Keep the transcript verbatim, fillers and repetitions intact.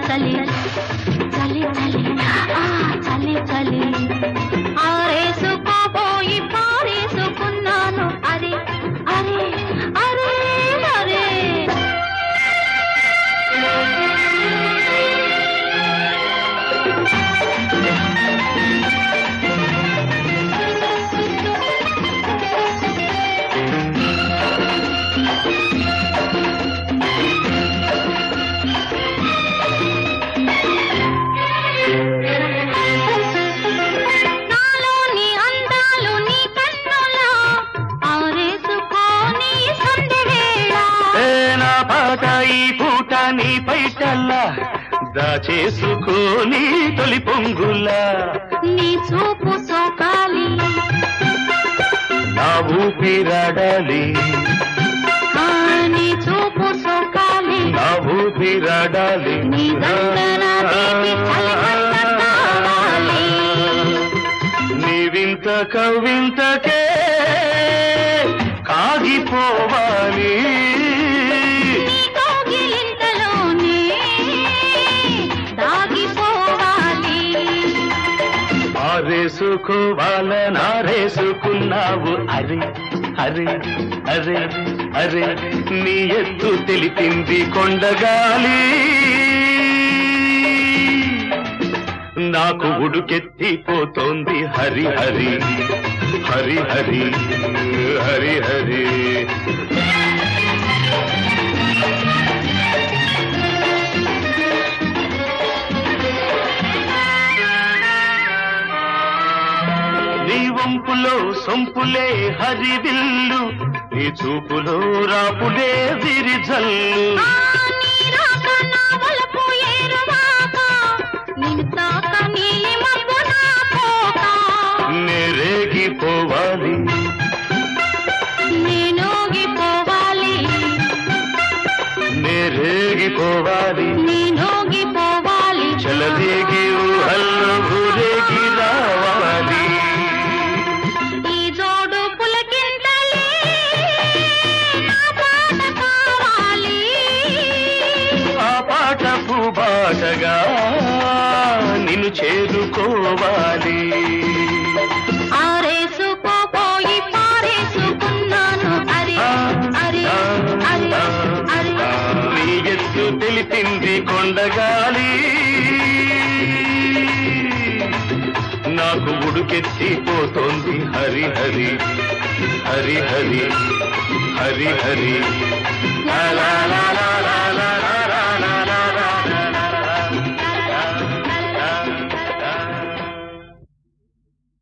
చలి చలి చలి ఆ చలి చలి ఆరేసుకోపోయి పారేసుకున్నాను అరే అరే అరే అరే నీ పైటల్లా దాచేసుకోని తొలి పొంగులా నీ చూపు సోకాలి నా ఊపిరాడాలి నీ చూపు సోకాలి నా ఊపిరాడాలి నీ గంగన తీపి చలిమంట కావాలి నీ వింత కవింతకే కాగిపోవాలి ఆరేసుకోవాలనారేసుకున్నావు అరే అరే అరే అరే నీ ఎత్తు తెలిపింది కొండగాలి నాకు ఉడుకెత్తిపోతోంది హరి హరి హరి హరి హరి హరి నీ వంపులో సొంపులే హరివిల్లు నీ చూపులో రాపులే విరిజల్లు నేరేగిపోవాలి నేనోగిపోవాలి నేరేగిపోవాలి నేనోగిపోవాలి చలదేగి ఊహల్లో ఊరేగి రావాలి ఈ జోడు పులకింతలే నా పాట కావాలి ఆ పాట పూబాటగా నిన్ను చేరుకోవాలి ఆరేసుకోపోయి పారేసుకున్నాను అరే అరే అరే అరే నీ ఎత్తు తెలిపింది కొండగాలి నాకు ఉడుకెత్తిపోతోంది హరి హరి హరి హరి హరి హరి లా లా లా లా